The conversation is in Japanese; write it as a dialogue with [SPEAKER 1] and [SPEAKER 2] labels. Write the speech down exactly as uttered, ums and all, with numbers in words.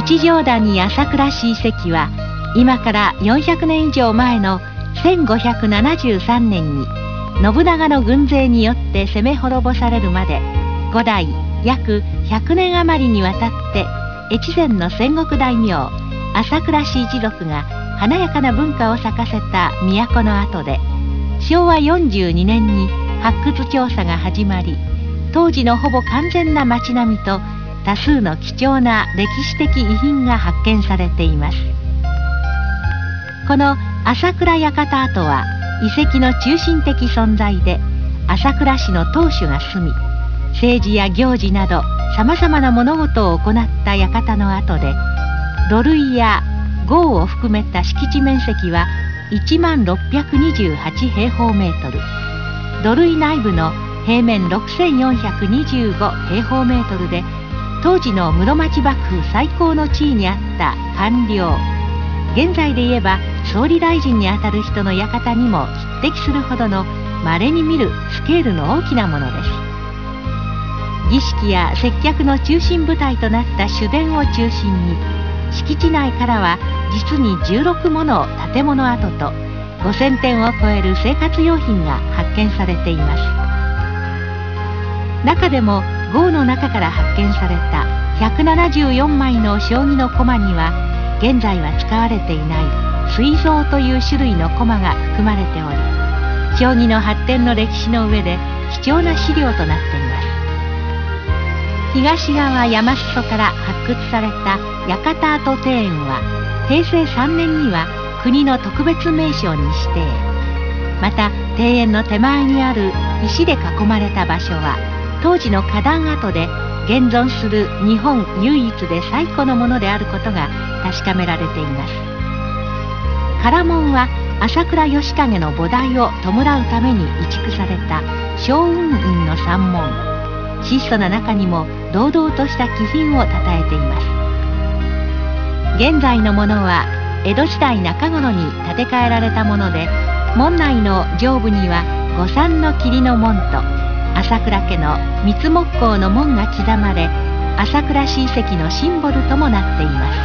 [SPEAKER 1] 一乗谷朝倉氏遺跡は今からよんひゃくねん以上前のせんごひゃくななじゅうさんねんに信長の軍勢によって攻め滅ぼされるまでごだい約ひゃくねん余りにわたって越前の戦国大名朝倉氏一族が華やかな文化を咲かせた都の跡で、しょうわよんじゅうにねんに発掘調査が始まり、当時のほぼ完全な町並みと多数の貴重な歴史的遺品が発見されています。この朝倉館跡は遺跡の中心的存在で、朝倉氏の当主が住み、政治や行事などさまざまな物事を行った館の跡で、土塁や壕を含めた敷地面積はいちまんろっぴゃくにじゅうはちへいほうメートル、土塁内部の平面ろくせんよんひゃくにじゅうごへいほうメートルで、当時の室町幕府最高の地位にあった官僚、現在で言えば総理大臣にあたる人の館にも匹敵するほどの稀に見るスケールの大きなものです。儀式や接客の中心舞台となった主殿を中心に、敷地内からは実にじゅうろくもの建物跡とごせんてんを超える生活用品が発見されています。中でも壕の中から発見されたひゃくななじゅうよんまいの将棋の駒には、現在は使われていない水蔵という種類の駒が含まれており、将棋の発展の歴史の上で貴重な資料となっています。東側山裾から発掘された館跡庭園はへいせいさんねんには国の特別名勝に指定。また庭園の手前にある石で囲まれた場所は当時の花壇跡で、現存する日本唯一で最古のものであることが確かめられています。唐門は朝倉義景の菩提を弔うために移築された祥雲院の三門。質素な中にも堂々とした気品をたたえています。現在のものは江戸時代中頃に建て替えられたもので、門内の上部には御三の霧の門と朝倉家の三つ木工の門が刻まれ、朝倉氏遺跡のシンボルともなっています。